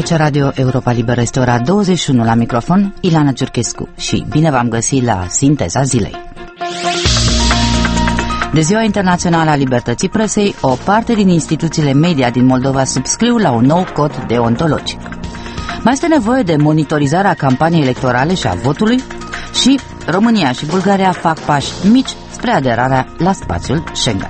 Aici Radio Europa Liberă, este ora 21 la microfon, Ilana Ciurchescu și bine v-am găsit la Sinteza Zilei. De Ziua Internațională a Libertății Presei, o parte din instituțiile media din Moldova subscriu la un nou cod deontologic. Mai este nevoie de monitorizarea campaniei electorale și a votului și România și Bulgaria fac pași mici spre aderarea la spațiul Schengen.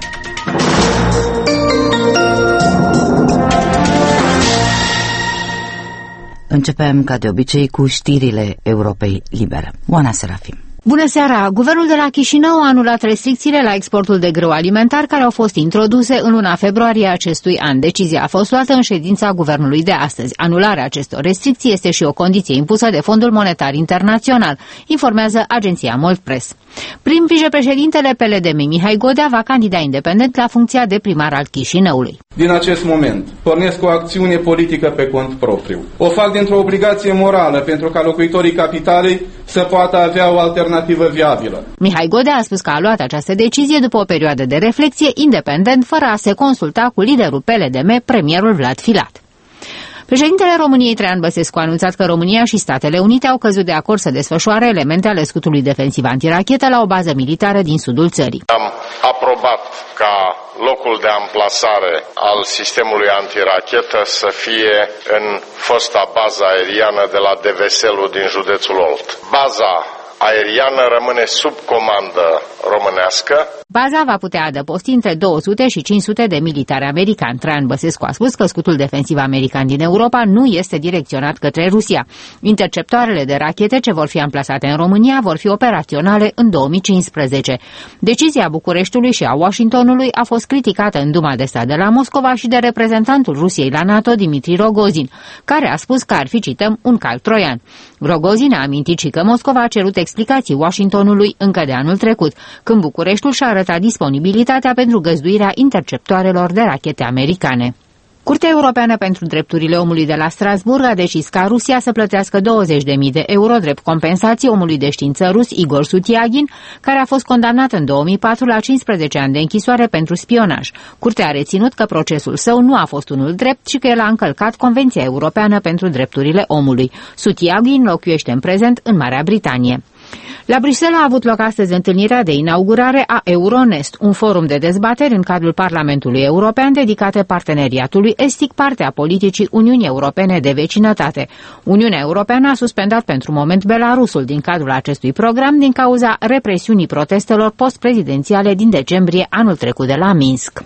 Începem, ca de obicei, cu știrile Europei Libere. Oana Serafim. Bună seara! Guvernul de la Chișinău a anulat restricțiile la exportul de grâu alimentar care au fost introduse în luna februarie acestui an. Decizia a fost luată în ședința guvernului de astăzi. Anularea acestor restricții este și o condiție impusă de Fondul Monetar Internațional, informează agenția Moldpress. Prim vicepreședintele PLD Mihai Godea va candida independent la funcția de primar al Chișinăului. Din acest moment, pornesc o acțiune politică pe cont propriu. O fac dintr-o obligație morală pentru ca locuitorii capitalei să poată avea o alternativă viabilă. Mihai Godea a spus că a luat această decizie după o perioadă de reflexie independent, fără a se consulta cu liderul PLDM, premierul Vlad Filat. Președintele României Traian Băsescu a anunțat că România și Statele Unite au căzut de acord să desfășoare elemente ale scutului defensiv antirachetă la o bază militară din sudul țării. Am aprobat ca locul de amplasare al sistemului antirachetă să fie în fosta bază aeriană de la Deveselu din județul Olt. Baza aeriană rămâne sub comandă românească. Baza va putea adăposti între 200 și 500 de militari americani. Traian Băsescu a spus că scutul defensiv american din Europa nu este direcționat către Rusia. Interceptoarele de rachete ce vor fi amplasate în România vor fi operaționale în 2015. Decizia Bucureștiului și a Washingtonului a fost criticată în Duma de Stat de la Moscova și de reprezentantul Rusiei la NATO, Dimitri Rogozin, care a spus că ar fi, cităm, un cal troian. Rogozin a amintit și că Moscova a cerut explicații Washingtonului încă de anul trecut, când Bucureștiul și-a arătat disponibilitatea pentru găzduirea interceptoarelor de rachete americane. Curtea Europeană pentru Drepturile Omului de la Strasbourg a decis ca Rusia să plătească 20.000 de euro drept compensație omului de știință rus Igor Sutiagin, care a fost condamnat în 2004 la 15 ani de închisoare pentru spionaj. Curtea a reținut că procesul său nu a fost unul drept și că el a încălcat Convenția Europeană pentru Drepturile Omului. Sutiagin locuiește în prezent în Marea Britanie. La Bruxelles a avut loc astăzi întâlnirea de inaugurare a Euronest, un forum de dezbateri în cadrul Parlamentului European dedicate parteneriatului estic, parte a politicii Uniunii Europene de vecinătate. Uniunea Europeană a suspendat pentru moment Belarusul din cadrul acestui program din cauza represiunii protestelor post-prezidențiale din decembrie anul trecut de la Minsk.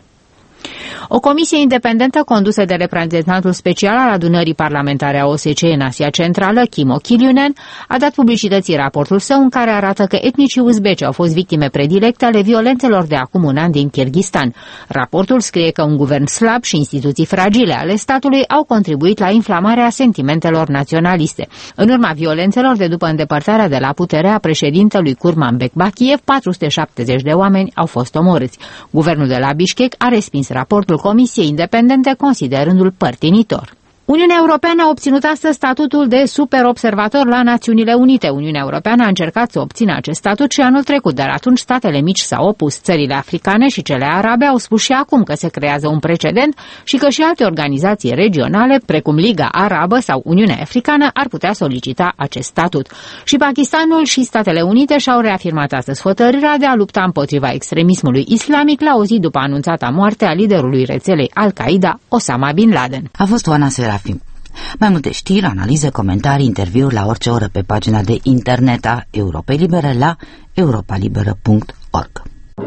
O comisie independentă condusă de reprezentantul special al adunării parlamentare a OSCE în Asia Centrală, Kimmo Kiljunen, a dat publicității raportul său în care arată că etnicii uzbeci au fost victime predilecte ale violențelor de acum un an din Kirghistan. Raportul scrie că un guvern slab și instituții fragile ale statului au contribuit la inflamarea sentimentelor naționaliste. În urma violențelor de după îndepărtarea de la putere a președintelui Kurmanbek Bakiev, 470 de oameni au fost omorâți. Guvernul de la Bishkek a respins raportul Comisiei Independente, considerându-l părtinitor. Uniunea Europeană a obținut astăzi statutul de superobservator la Națiunile Unite. Uniunea Europeană a încercat să obțină acest statut și anul trecut, dar atunci statele mici s-au opus. Țările africane și cele arabe au spus și acum că se creează un precedent și că și alte organizații regionale, precum Liga Arabă sau Uniunea Africană, ar putea solicita acest statut. Și Pakistanul și Statele Unite și-au reafirmat astăzi hotărârea de a lupta împotriva extremismului islamic la o zi după anunțata moarte a liderului rețelei Al-Qaeda, Osama Bin Laden. A fost Oana Serafim. Mai multe știri, analize, comentarii, interviuri la orice oră pe pagina de internet a Europei Libere la europalibera.org.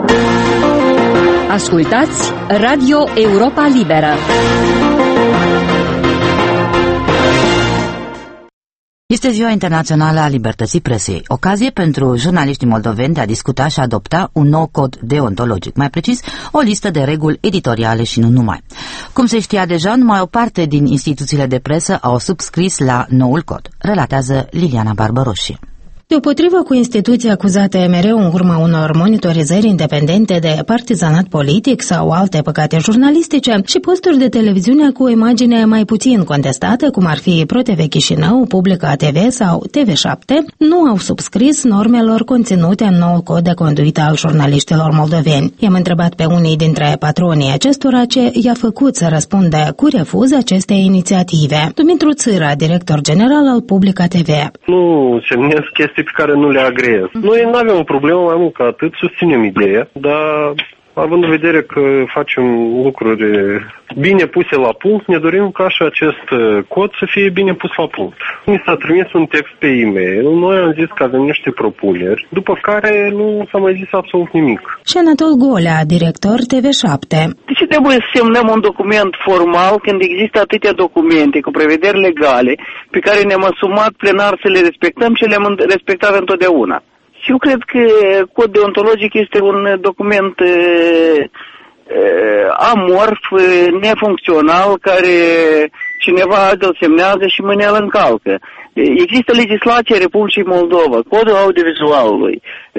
Ascultați Radio Europa Liberă. Este Ziua Internațională a Libertății Presei, ocazie pentru jurnaliștii moldoveni de a discuta și adopta un nou cod deontologic, mai precis o listă de reguli editoriale și nu numai. Cum se știa deja, numai o parte din instituțiile de presă au subscris la noul cod, relatează Liliana Barbăroșie. Deopotrivă cu instituții acuzate mereu în urma unor monitorizări independente de partizanat politic sau alte păcate jurnalistice și posturi de televiziune cu o imagine mai puțin contestată, cum ar fi ProTV Chișinău, Publica TV sau TV7, nu au subscris normelor conținute în noul cod de conduită al jurnaliștilor moldoveni. I-am întrebat pe unii dintre patronii acestora ce i-a făcut să răspundă cu refuz acestei inițiative. Dumitru Țâra, director general al Publica TV. Nu semnez chestii pe care nu le agreez. Noi nu avem o problemă, mai mult ca atât, susținem ideea, dar având în vedere că facem lucruri bine puse la punct, ne dorim ca și acest cod să fie bine pus la punct. Mi s-a trimis un text pe e-mail, noi am zis că avem niște propuneri, după care nu s-a mai zis absolut nimic. Și Anatol Golea, director TV7. De ce trebuie să semnăm un document formal când există atâtea documente cu prevederi legale pe care ne-am asumat plenar să le respectăm și le-am respectat întotdeauna? Eu cred că cod deontologic este un document amorf, nefuncțional, care cineva îl semnează și mâine îl încalcă. Există legislația Republicii Moldova, codul audiovizualului,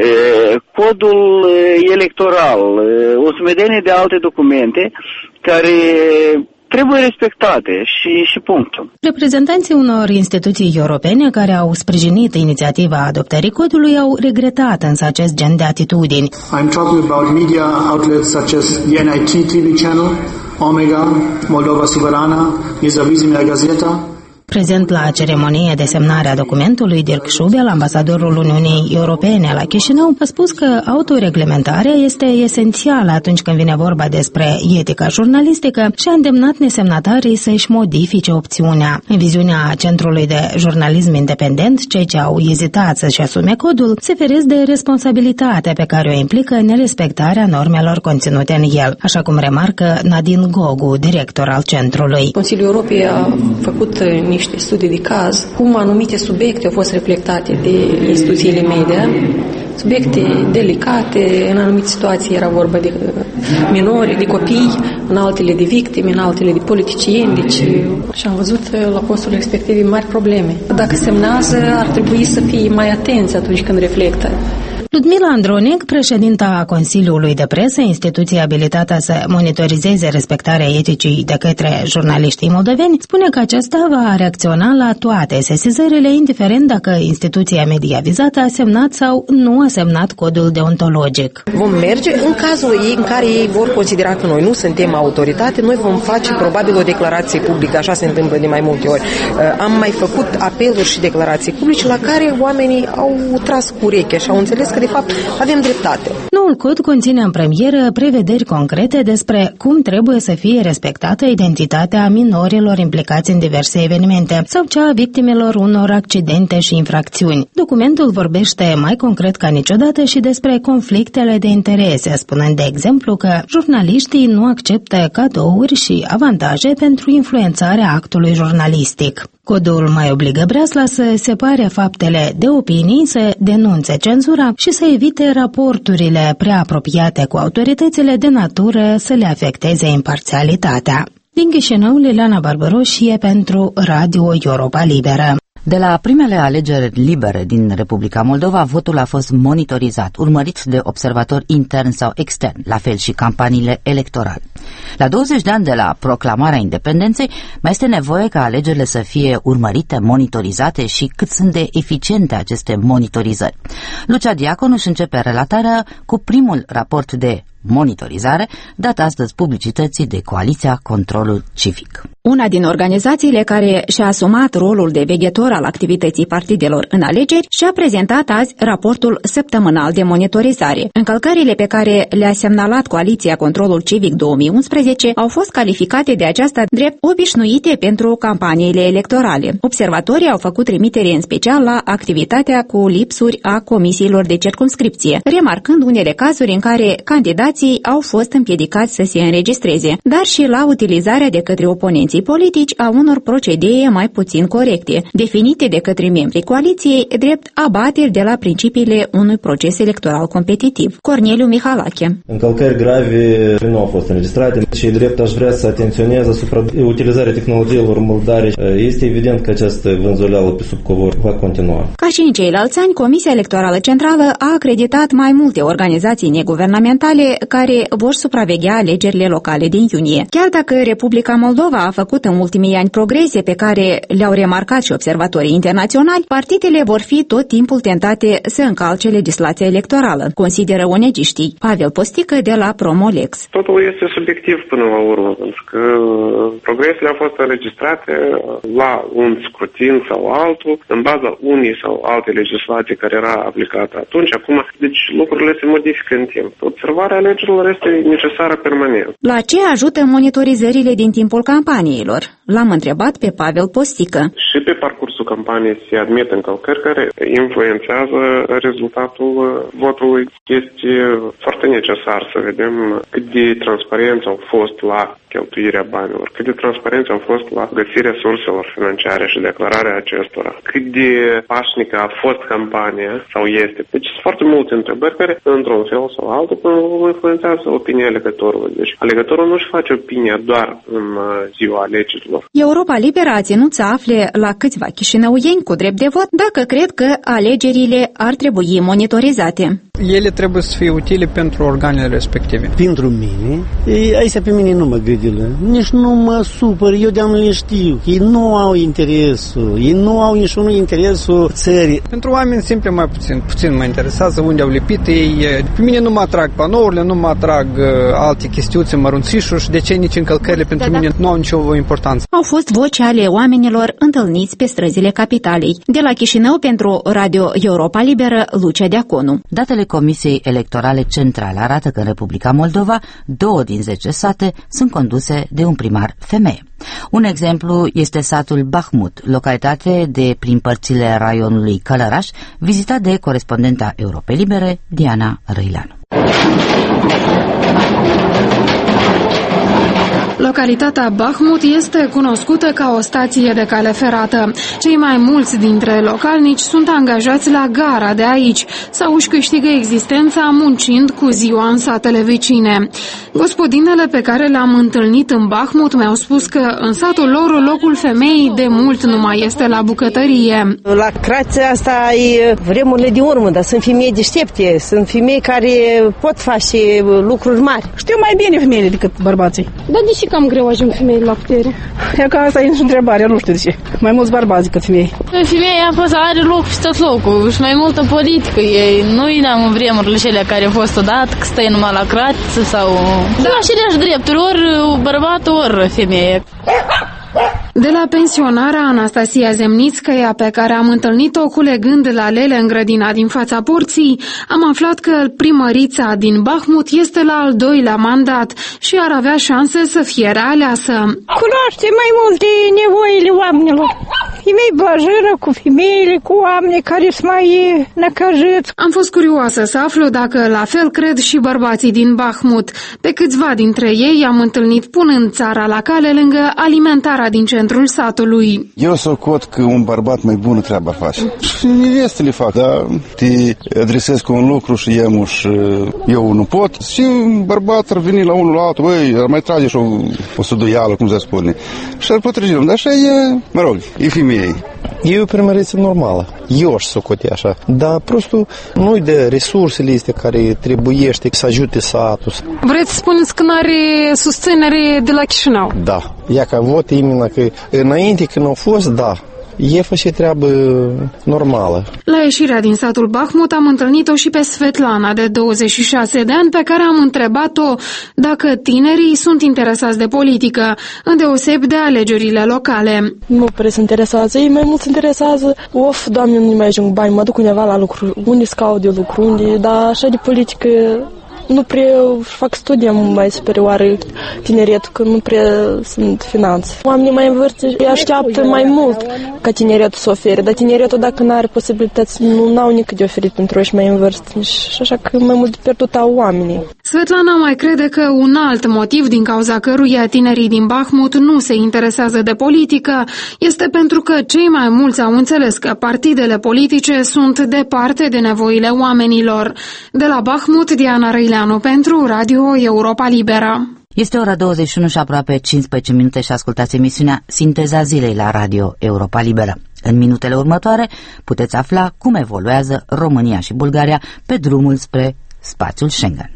codul electoral, o sumedenie de alte documente care trebuie respectate și punctul. Reprezentanții unor instituții europene care au sprijinit inițiativa adoptării codului au regretat însă acest gen de atitudini. I'm talking about media outlets such as the NIT TV channel, Omega, Moldova Suverana, Nizavizimia Gazeta. Prezent la ceremonie de semnare a documentului, Dirk Șubel, ambasadorul Uniunii Europene la Chișinău, a spus că autoreglementarea este esențială atunci când vine vorba despre etica jurnalistică și a îndemnat nesemnatarii să-și modifice opțiunea. În viziunea Centrului de Jurnalism Independent, cei ce au ezitat să-și asume codul se feresc de responsabilitatea pe care o implică nerespectarea normelor conținute în el, așa cum remarcă Nadine Gogu, director al centrului. Consiliul Europei a făcut niște studii de caz, cum anumite subiecte au fost reflectate de instituțiile media, subiecte delicate, în anumite situații era vorba de minori, de copii, în altele de victime, în altele de politicieni, deci și am văzut la postul respectiv mari probleme. Dacă semnează, ar trebui să fie mai atenți atunci când reflectă. Ludmila Andronic, președinta Consiliului de Presă, instituție abilitată să monitorizeze respectarea eticii de către jurnaliștii moldoveni, spune că aceasta va reacționa la toate sesizările, indiferent dacă instituția media vizată a semnat sau nu a semnat codul deontologic. Vom merge în cazul ei în care ei vor considera că noi nu suntem autoritate, noi vom face probabil o declarație publică, așa se întâmplă de mai multe ori. Am mai făcut apeluri și declarații publice la care oamenii au tras cu urechea și au înțeles că de fapt avem dreptate. Noul cod conține în premieră prevederi concrete despre cum trebuie să fie respectată identitatea minorilor implicați în diverse evenimente sau cea a victimelor unor accidente și infracțiuni. Documentul vorbește mai concret ca niciodată și despre conflictele de interese, spunând de exemplu că jurnaliștii nu acceptă cadouri și avantaje pentru influențarea actului jurnalistic. Codul mai obligă Breasla să separe faptele de opinii, să denunțe cenzura și să evite raporturile prea apropiate cu autoritățile de natură să le afecteze imparțialitatea. Din Chișinău, Liliana Barbăroșie pentru Radio Europa Liberă. De la primele alegeri libere din Republica Moldova, votul a fost monitorizat, urmărit de observatori interni sau externi, la fel și campaniile electorale. La 20 de ani de la proclamarea independenței, mai este nevoie ca alegerile să fie urmărite, monitorizate și cât sunt de eficiente aceste monitorizări. Lucia Diaconu își începe relatarea cu primul raport de monitorizare dat astăzi publicității de Coaliția Controlul Civic. Una din organizațiile care și-a asumat rolul de veghetor al activității partidelor în alegeri și-a prezentat azi raportul săptămânal de monitorizare. Încălcările pe care le-a semnalat Coaliția Controlul Civic 2011 au fost calificate de aceasta drept obișnuite pentru campaniile electorale. Observatorii au făcut trimitere în special la activitatea cu lipsuri a comisiilor de circumscripție, remarcând unele cazuri în care candidații candidații au fost împiedicați să se înregistreze, dar și la utilizarea de către oponenții politici a unor procedee mai puțin corecte, definite de către membrii coaliției drept abateri de la principiile unui proces electoral competitiv. Corneliu Mihalache. Încălcări grave nu au fost înregistrate și drept aș vrea să atenționez asupra utilizarea tehnologiilor murdare. Este evident că această vânzuleală pe sub covor va continua. Ca și în ceilalți ani, Comisia Electorală Centrală a acreditat mai multe organizații neguvernamentale care vor supraveghea alegerile locale din iunie. Chiar dacă Republica Moldova a făcut în ultimii ani progrese pe care le-au remarcat și observatorii internaționali, partidele vor fi tot timpul tentate să încalce legislația electorală, consideră onegiștii. Pavel Postică de la Promolex. Totul este subiectiv până la urmă, pentru că progresele au fost înregistrate la un scrutin sau altul, în baza unei sau alte legislații care era aplicată atunci. Acum, deci lucrurile se modifică în timp. Observarea alegerilor este necesară permanent. La ce ajută monitorizările din timpul campaniilor? L-am întrebat pe Pavel Postică. Și pe parcursul campaniei se admit încălcări care influențează rezultatul votului. Este foarte necesar să vedem cât de transparenți au fost la cheltuirea banilor, cât de transparenți au fost la găsirea surselor financiare și declararea acestora, cât de pașnică a fost campania sau este. Deci sunt foarte multe întrebări care, într-un fel sau altul, influențează opinia alegătorului. Deci alegătorul nu-și face opinia doar în ziua alegerilor. Europa Liberă a ținut să afle la câțiva chișinăuieni cu drept de vot dacă cred că alegerile ar trebui monitorizate. Ele trebuie să fie utile pentru organele respective. Pentru mine, aici pe mine nu mă gâdilă, nici nu mă supăr, eu de-am le știu, ei nu au interesul, ei nu au niciunul interesul țării. Pentru oameni simple mai puțin mă interesează unde au lipit ei. Pe mine nu mă atrag panourile, nu mă atrag alte chestiuțe, mărunțișuri și de ce nici încălcările pentru mine nu au nicio importanță. Au fost voci ale oamenilor întâlniți pe străzile capitalei. De la Chișinău pentru Radio Europa Liberă, Lucia Deaconu. Datele Comisiei Electorale Centrale arată că în Republica Moldova 2 din 10 sate sunt conduse de un primar femeie. Un exemplu este satul Bahmut, localitate de prin părțile raionului Călăraș, vizitat de corespondenta Europei Libere, Diana Răileanu. Localitatea Bahmut este cunoscută ca o stație de cale ferată. Cei mai mulți dintre localnici sunt angajați la gara de aici sau își câștigă existența muncind cu ziua în satele vecine. Gospodinele pe care le-am întâlnit în Bahmut mi-au spus că în satul lor locul femeii de mult nu mai este la bucătărie. La Crață asta e vremurile de urmă, dar sunt femei deștepte, sunt femei care pot face lucruri mari. Știu mai bine femeile decât bărbații. Dar de ce cam greu ajung femeile la putere? E că asta e nici întrebarea, nu știu de ce. Mai mulți bărbați decât femei. Femeia are loc și tot locul și mai multă politică. Ei nu i-am în vremurile cele care au fost odată, că stai numai la Crață sau... Da, aceleași drepturi, ori bărbatul, ori femeie. De la pensionarea Anastasia Zemnițcaia, pe care am întâlnit-o culegând lalele în grădina din fața porții, am aflat că primărița din Bahmut este la al 2-lea mandat și ar avea șanse să fie realeasă. Cunoaște mai multe nevoile oamenilor. E mai blajără cu femeile, cu oameni care sunt mai necăjiți. Am fost curioasă să aflu dacă la fel cred și bărbații din Bahmut. Pe câțiva dintre ei am întâlnit punând țara la cale lângă alimentarea din centrul satului. Eu socot că un bărbat mai bună treaba face. Și nevestele fac, dar te adresezi cu un lucru și eu nu pot. Și un bărbat ar veni la unul la altul, băi, ar mai trage și o suduială, cum se spune. Și ar potrivi, dar așa e, mă rog, e femeie. E o primăriță normală. Eu aș socote așa. Dar prostul nu-i de resursele astea care trebuiește să ajute satul. Vreți să spuneți că n-are susținere de la Chișinău? Da. Ia ca vot imena că înainte când au fost, da. E face treabă normală. La ieșirea din satul Bahmut am întâlnit-o și pe Svetlana, de 26 de ani, pe care am întrebat-o dacă tinerii sunt interesați de politică, îndeosebi de alegerile locale. Nu prea se interesează, ei mai mult se interesează, Doamne, nu mai ajung bani, mă duc undeva la lucru, unde scaut de lucru, unde, dar așa de politică nu prea fac studii mai superioare tineretul, că nu prea sunt finanțe. Oamenii mai în vârstă așteaptă mai mult ca tineretul să ofere, dar tineretul dacă nu are posibilități, nu au nici de oferit pentru ei mai în vârstă. Și așa că mai mult de pierdut au oamenii. Svetlana mai crede că un alt motiv din cauza căruia tinerii din Bahmut nu se interesează de politică este pentru că cei mai mulți au înțeles că partidele politice sunt departe de nevoile oamenilor. De la Bahmut, Diana Răileanu pentru Radio Europa Liberă. Este ora 21 și aproape 15 minute și ascultați emisiunea Sinteza Zilei la Radio Europa Liberă. În minutele următoare puteți afla cum evoluează România și Bulgaria pe drumul spre spațiul Schengen.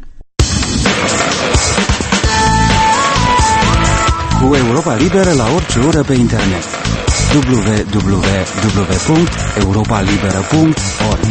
Cu Europa Liberă la orice oră pe internet. www.europalibera.org.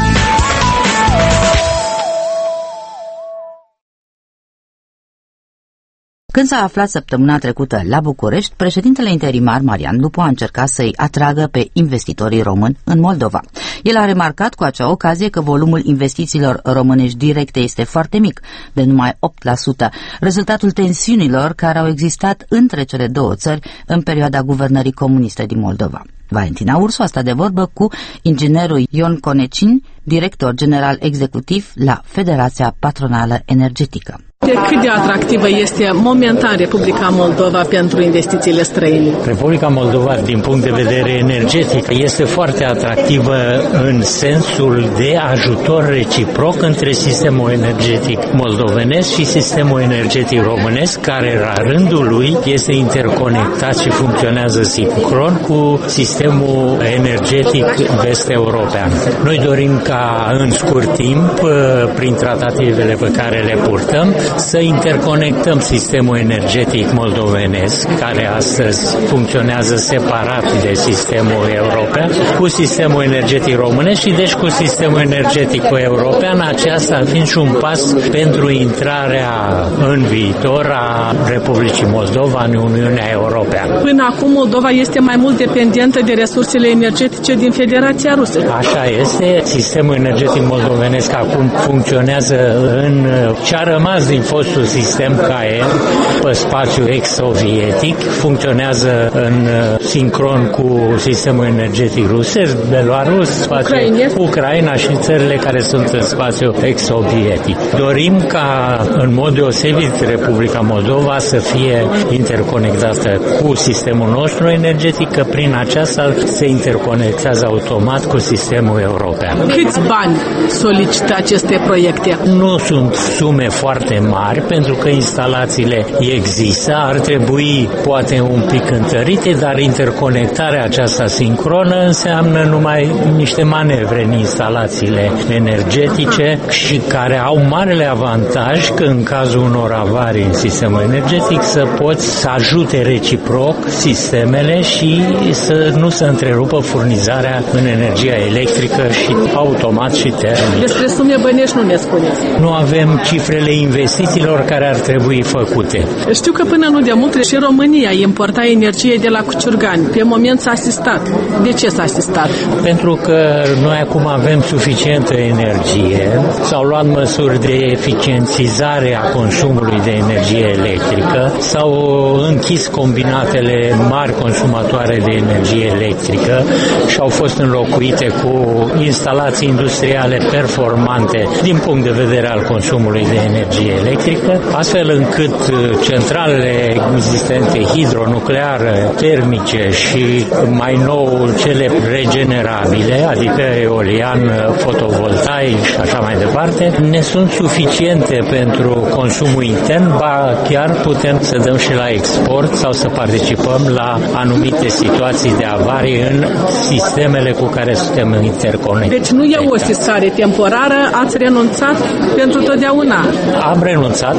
Când s-a aflat săptămâna trecută la București, președintele interimar Marian Lupu a încercat să-i atragă pe investitorii români în Moldova. El a remarcat cu acea ocazie că volumul investițiilor românești directe este foarte mic, de numai 8%, rezultatul tensiunilor care au existat între cele două țări în perioada guvernării comuniste din Moldova. Valentina Ursu a stat de vorbă cu inginerul Ion Conecin, director general executiv la Federația Patronală Energetică. Cât de atractivă este momentan Republica Moldova pentru investițiile străine? Republica Moldova, din punct de vedere energetic, este foarte atractivă în sensul de ajutor reciproc între sistemul energetic moldovenesc și sistemul energetic românesc, care la rândul lui este interconectat și funcționează sincron cu sistemul energetic vest-european. Noi dorim ca în scurt timp, prin tratativele pe care le purtăm, să interconectăm sistemul energetic moldovenesc, care astăzi funcționează separat de sistemul european, cu sistemul energetic românesc și deci cu sistemul energetic european, aceasta fiind și un pas pentru intrarea în viitor a Republicii Moldova în Uniunea Europeană. Până acum Moldova este mai mult dependentă de resursele energetice din Federația Rusă. Așa este. Sistemul energetic moldovenesc acum funcționează în ce a rămas din fostul sistem CAE pe spațiu ex-sovietic, funcționează în sincron cu sistemul energetic rusesc, Belarus, Ucraina și țările care sunt în spațiu ex-sovietic. Dorim ca în mod deosebit Republica Moldova să fie interconectată cu sistemul nostru energetic, că prin aceasta se interconectează automat cu sistemul european. Câți bani solicită aceste proiecte? Nu sunt sume foarte mari, pentru că instalațiile există, ar trebui poate un pic întărite, dar interconectarea aceasta sincronă înseamnă numai niște manevre în instalațiile energetice și care au marele avantaj că în cazul unor avarii în sistemul energetic să poți să ajute reciproc sistemele și să nu se întrerupă furnizarea în energia electrică și automat și termic. Despre sume bănești nu ne spuneți. Nu avem cifrele investițiilor care ar trebui făcute. Știu că până nu de mult și România importa energie de la Cuciurgani. Pe moment s-a asistat. De ce s-a asistat? Pentru că noi acum avem suficientă energie. S-au luat măsuri de eficientizare a consumului de energie electrică. S-au închis combinatele mari consumatoare de energie electrică și au fost înlocuite cu instalații industriale performante din punct de vedere al consumului de energie electrică, astfel încât centralele existente hidronucleare, termice și mai nou cele regenerabile, adică eolian, fotovoltaic și așa mai departe, ne sunt suficiente pentru consumul intern, ba chiar putem să dăm și la export sau să participăm la anumite situații de avarii în sistemele cu care suntem interconectați. Deci nu e o sistare temporară, ați renunțat pentru totdeauna? Am renunțat,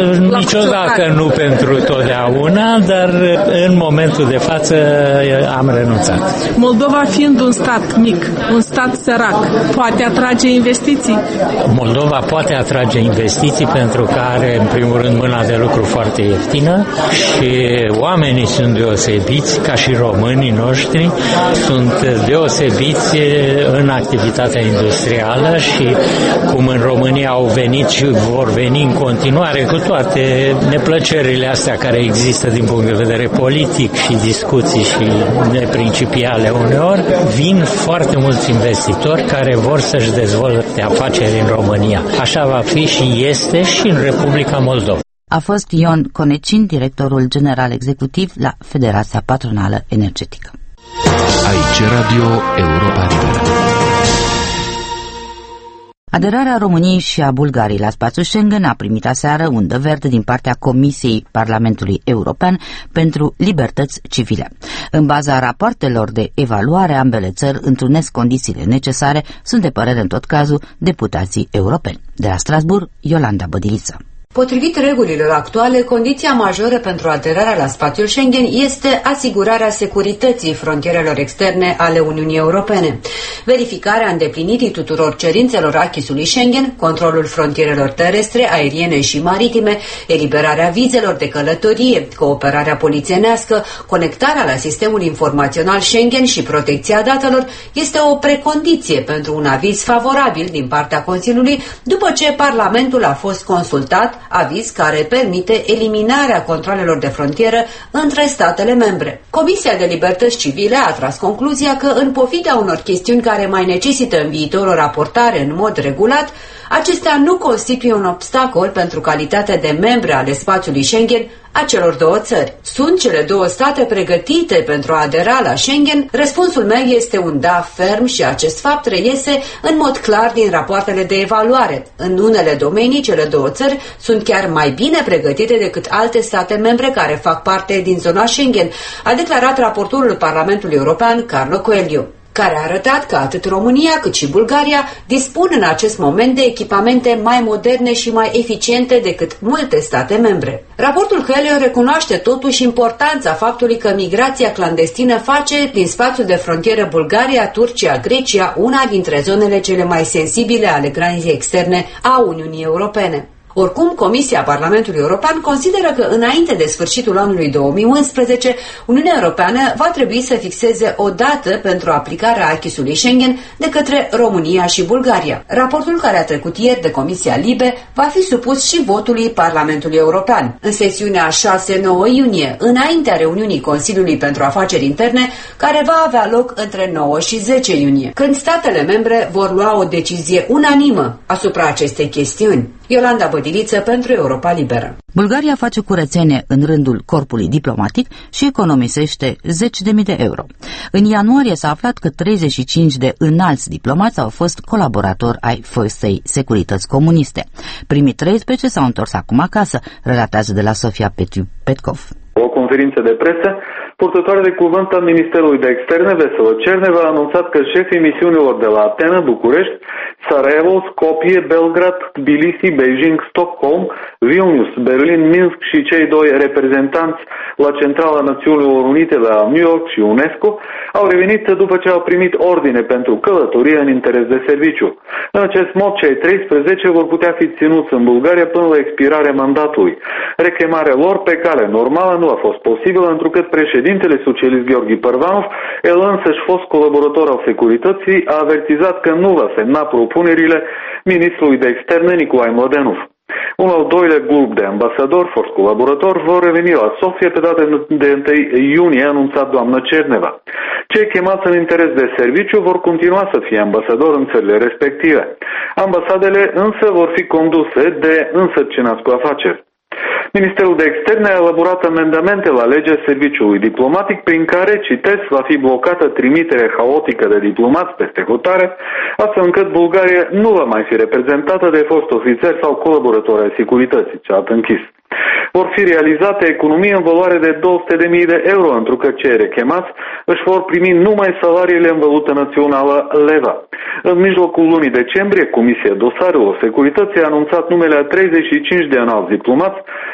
niciodată nu pentru totdeauna, dar în momentul de față am renunțat. Moldova fiind un stat mic, un stat sărac, poate atrage investiții? Moldova poate atrage investiții pentru că are, în primul rând, mâna de lucru foarte ieftină și oamenii sunt deosebiți, ca și românii noștri, sunt deosebiți în activitatea industrială și cum în România au venit și vor veni în continuare cu toate neplăcerile astea care există din punct de vedere politic și discuții și neprincipiale uneori, vin foarte mulți investitori care vor să-și dezvolte afaceri în România. Așa va fi și este și în Republica Moldova. A fost Ion Conecin, directorul general executiv la Federația Patronală Energetică. Aici Radio Europa Liberă. Aderarea României și a Bulgariei la spațiul Schengen a primit aseară undă verde din partea Comisiei Parlamentului European pentru libertăți civile. În baza rapoartelor de evaluare, ambele țări întrunesc condițiile necesare, sunt de părere în tot cazul deputații europeni. De la Strasbourg, Iolanda Bădiliță. Potrivit regulilor actuale, condiția majoră pentru aderarea la spațiul Schengen este asigurarea securității frontierelor externe ale Uniunii Europene, verificarea îndeplinirii tuturor cerințelor acquis-ului Schengen, controlul frontierelor terestre, aeriene și maritime, eliberarea vizelor de călătorie, cooperarea polițienească, conectarea la sistemul informațional Schengen și protecția datelor este o precondiție pentru un aviz favorabil din partea Consiliului după ce Parlamentul a fost consultat, aviz care permite eliminarea controalelor de frontieră între statele membre. Comisia de Libertăți Civile a tras concluzia că, în pofida unor chestiuni care mai necesită în viitor o raportare în mod regulat, acestea nu constituie un obstacol pentru calitatea de membre ale spațiului Schengen a celor două țări. Sunt cele două state pregătite pentru a adera la Schengen? Răspunsul meu este un da ferm și acest fapt reiese în mod clar din rapoartele de evaluare. În unele domenii, cele două țări sunt chiar mai bine pregătite decât alte state membre care fac parte din zona Schengen, a declarat raportorul Parlamentului European, Carlo Coelho, care a arătat că atât România cât și Bulgaria dispun în acest moment de echipamente mai moderne și mai eficiente decât multe state membre. Raportul Coelho recunoaște totuși importanța faptului că migrația clandestină face din spațiul de frontieră Bulgaria, Turcia, Grecia una dintre zonele cele mai sensibile ale graniței externe a Uniunii Europene. Oricum, Comisia Parlamentului European consideră că înainte de sfârșitul anului 2011, Uniunea Europeană va trebui să fixeze o dată pentru aplicarea acquis-ului Schengen de către România și Bulgaria. Raportul care a trecut ieri de Comisia Libe va fi supus și votului Parlamentului European în sesiunea 6-9 iunie, înaintea reuniunii Consiliului pentru Afaceri Interne, care va avea loc între 9 și 10 iunie, când statele membre vor lua o decizie unanimă asupra acestei chestiuni. Iolanda Bădiliță pentru Europa Liberă. Bulgaria face curățenie în rândul corpului diplomatic și economisește 10.000 de euro. În ianuarie s-a aflat că 35 de înalți diplomați au fost colaboratori ai fostei securități comuniste. Primii 13 s-au întors acum acasă, relatează de la Sofia Petkov. O conferință de presă, purtătoare de cuvânt al Ministerului de Externe, Vesela Cerneva, a anunțat că șefii misiunilor de la Atena, București, Sarajevo, Skopje, Belgrad, Tbilisi, Beijing, Stockholm, Vilnius, Berlin, Minsk și cei doi reprezentanți la Centrala Națiunilor Unite la New York și UNESCO au revenit după ce au primit ordine pentru călătorie în interes de serviciu. În acest mod, cei 13 vor putea fi ținuți în Bulgaria până la expirarea mandatului. Rechemarea lor pe cale normală nu a fost posibilă, întrucât președintele socialist Gheorghe Părvanov, el însăși fost colaborator al securității, a avertizat că nu va semna propunerile ministrului de externe Nicolae Mladenov. Un al doilea grup de ambasadori, fost colaboratori, vor reveni la Sofia pe data de 1 iunie, anunțat doamna Cerneva. Cei chemați în interes de serviciu vor continua să fie ambasadori în țările respective. Ambasadele însă vor fi conduse de însărcinați cu afaceri. Ministerul de Externe a elaborat amendamente la legea serviciului diplomatic prin care, citez, va fi blocată trimiterea haotică de diplomați peste hotare, astfel încât Bulgaria nu va mai fi reprezentată de fost ofițeri sau colaboratori ai securității, ce a închis. Vor fi realizate economii în valoare de 200.000 de euro, întrucât cei rechemați își vor primi numai salariile în valută națională leva. În mijlocul lunii decembrie, Comisia Dosarelor Securității a anunțat numele a 35 de înalți diplomați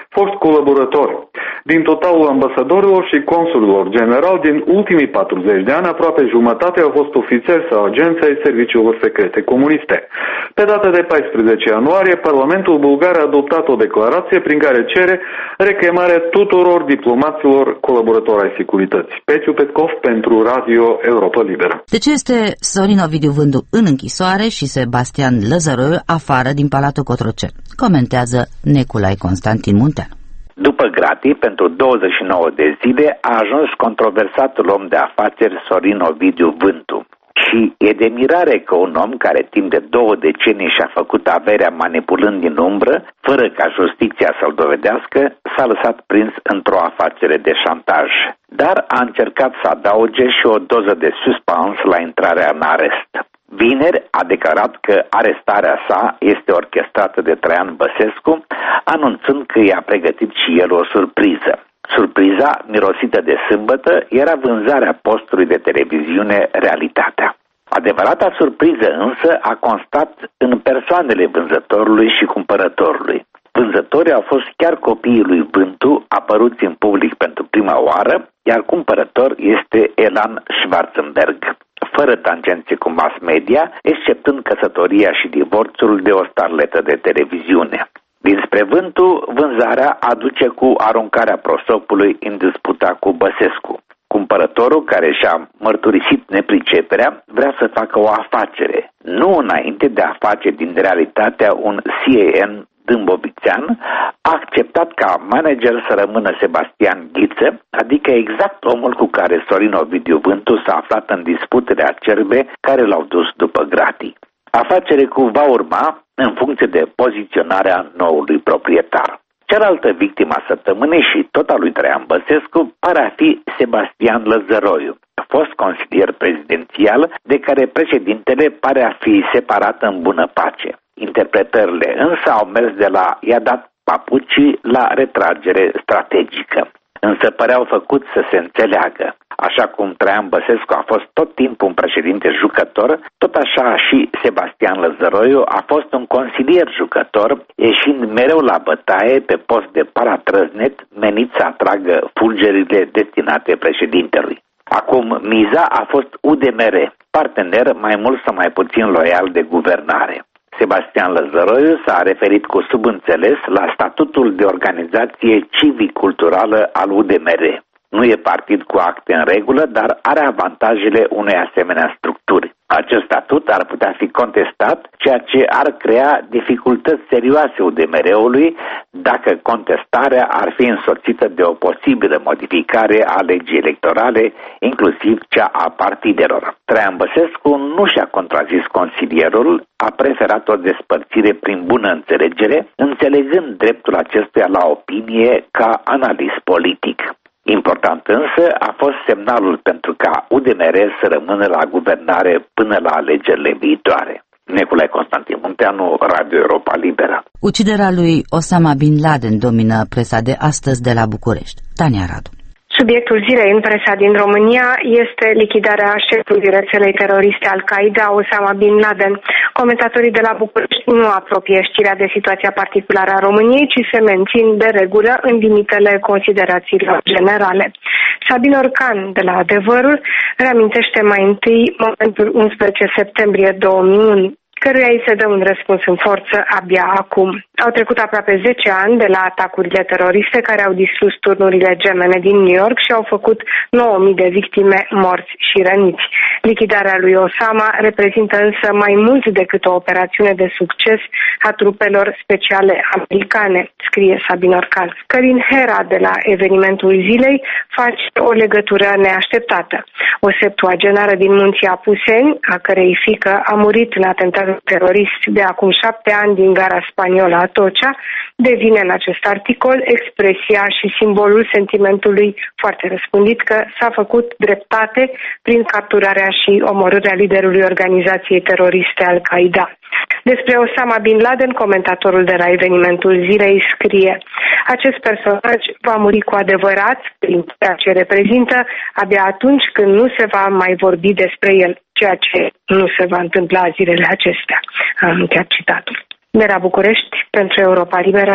foști colaboratori. Din totalul ambasadorilor și consulilor generali din ultimii 40 de ani, aproape jumătate au fost ofițeri sau agenți ai serviciilor secrete comuniste. Pe data de 14 ianuarie, Parlamentul bulgar a adoptat o declarație prin care cere rechemarea tuturor diplomaților colaboratori ai securității. Pețiu Petkov pentru Radio Europa Liberă. De ce este Sorin Ovidiu Vându în închisoare și Sebastian Lăzăroiu afară din Palatul Cotroceni? Comentează Neculai Constantin Munteanu. După gratii, pentru 29 de zile, a ajuns controversatul om de afaceri Sorin Ovidiu Vându. Și e de mirare că un om care timp de 2 decenii și-a făcut averea manipulând din umbră, fără ca justiția să-l dovedească, s-a lăsat prins într-o afacere de șantaj. Dar a încercat să adauge și o doză de suspans la intrarea în arest. Vineri a declarat că arestarea sa este orchestrată de Traian Băsescu, anunțând că i-a pregătit și el o surpriză. Surpriza, mirosită de sâmbătă, era vânzarea postului de televiziune Realitatea. Adevărata surpriză însă a constat în persoanele vânzătorului și cumpărătorului. Vânzătorii au fost chiar copiii lui Vându, apăruți în public pentru prima oară, iar cumpărător este Elan Schwarzenberg, fără tangențe cu mass media, exceptând căsătoria și divorțul de o starletă de televiziune. Dinspre Vându, vânzarea aduce cu aruncarea prosopului în disputa cu Băsescu. Cumpărătorul, care și-a mărturisit nepriceperea, vrea să facă o afacere, nu înainte de a face din Realitatea un CAN dâmbovițean, a acceptat ca manager să rămână Sebastian Ghiță, adică exact omul cu care Sorin Ovidiu Vându s-a aflat în disputele acerbe care l-au dus după gratii. Afacere cu va urma în funcție de poziționarea noului proprietar. Cealaltă victimă a săptămânii și tot a lui Traian Băsescu pare a fi Sebastian Lăzăroiu, fost consilier prezidențial de care președintele pare a fi separat în bună pace. Interpretările însă au mers de la i-a dat papucii la retragere strategică. Însă păreau făcut să se înțeleagă. Așa cum Traian Băsescu a fost tot timpul un președinte jucător, tot așa și Sebastian Lăzăroiu a fost un consilier jucător, ieșind mereu la bătaie pe post de paratrăznet menit să atragă fulgerile destinate președintelui. Acum miza a fost UDMR, partener mai mult sau mai puțin loial de guvernare. Sebastian Lăzăroiu s-a referit cu subînțeles la statutul de organizație civic-culturală al UDMR. Nu e partid cu acte în regulă, dar are avantajele unei asemenea structuri. Acest statut ar putea fi contestat, ceea ce ar crea dificultăți serioase UDMR-ului dacă contestarea ar fi însoțită de o posibilă modificare a legii electorale, inclusiv cea a partidelor. Traian Băsescu nu și-a contrazis consilierul, a preferat o despărțire prin bună înțelegere, înțelegând dreptul acestuia la opinie ca analist politic. Important însă a fost semnalul pentru ca UDMR să rămână la guvernare până la alegerile viitoare. Neculai Constantin Munteanu, Radio Europa Liberă. Uciderea lui Osama Bin Laden domină presa de astăzi de la București. Tania Radu. Subiectul zilei în presa din România este lichidarea șefului rețelei teroriste Al-Qaeda, Osama Bin Laden. Comentatorii de la București nu apropie știrea de situația particulară a României, ci se mențin de regulă în limitele considerațiilor generale. Sabin Orcan, de la Adevărul, reamintește mai întâi momentul 11 septembrie 2001, căruia îi se dă un răspuns în forță abia acum. Au trecut aproape 10 ani de la atacurile teroriste care au distrus turnurile gemene din New York și au făcut 9.000 de victime morți și răniți. Lichidarea lui Osama reprezintă însă mai mult decât o operațiune de succes a trupelor speciale americane, scrie Sabin Orcan. Călin Hera, de la Evenimentul zilei, face o legătură neașteptată. O septuagenară din Munții Apuseni, a cărei fiică a murit în atentatul terorist de acum 7 ani din gara spaniolă Atocha, devine în acest articol expresia și simbolul sentimentului foarte răspândit că s-a făcut dreptate prin capturarea și omorârea liderului organizației teroriste Al-Qaeda. Despre Osama Bin Laden, comentatorul de la Evenimentul zilei scrie: acest personaj va muri cu adevărat prin ceea ce reprezintă abia atunci când nu se va mai vorbi despre el, ceea ce nu se va întâmpla zilele acestea. Am încheiat citatul. De la București, pentru Europa Liberă,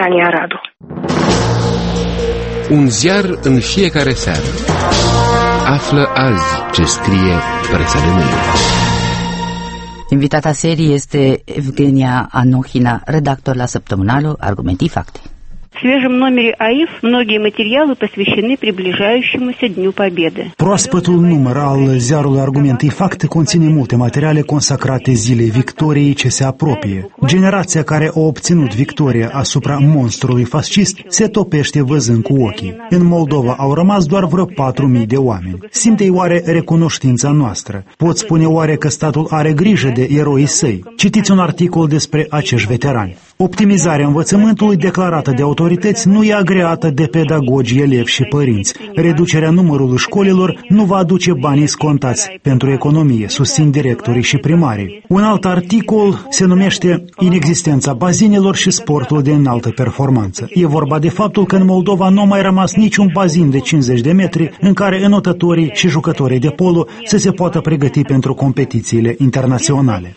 Tania Radu. Un ziar în fiecare seară. Află azi ce scrie presa de mâine. Invitata serii este Evgenia Anohina, redactor la săptămânalul Argumentii Facte. В свежем номере АИФ многие материалы посвящены приближающемуся Дню Победы. Proaspătul număr al ziarului Argumentii Facte conține multe materiale consacrate zilei victoriei ce se apropie. Generația care a obținut victoria asupra monstrului fascist se topește văzând cu ochii. În Moldova au rămas doar vreo 4.000 de oameni. Simte oare recunoștința noastră? Pot spune oare că statul are grijă de eroii săi? Citiți un articol despre acești veterani. Optimizarea învățământului declarată de autorități nu e agreată de pedagogi, elevi și părinți. Reducerea numărului școlilor nu va aduce banii scontați pentru economie, susțin directorii și primarii. Un alt articol se numește Inexistența bazinelor și sportul de înaltă performanță. E vorba de faptul că în Moldova nu a mai rămas niciun bazin de 50 de metri în care înotătorii și jucătorii de polo să se poată pregăti pentru competițiile internaționale.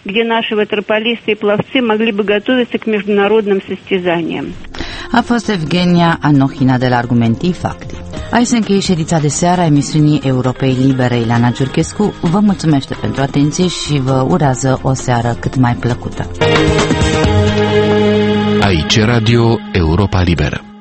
A fost Evgenia Anohina de la Argumentii Facte. Aici se încheie ședința de seară a emisiunii Europei Libere. Ileana Giurchescu vă mulțumește pentru atenție și vă urează o seară cât mai plăcută. Aici Radio Europa Liberă.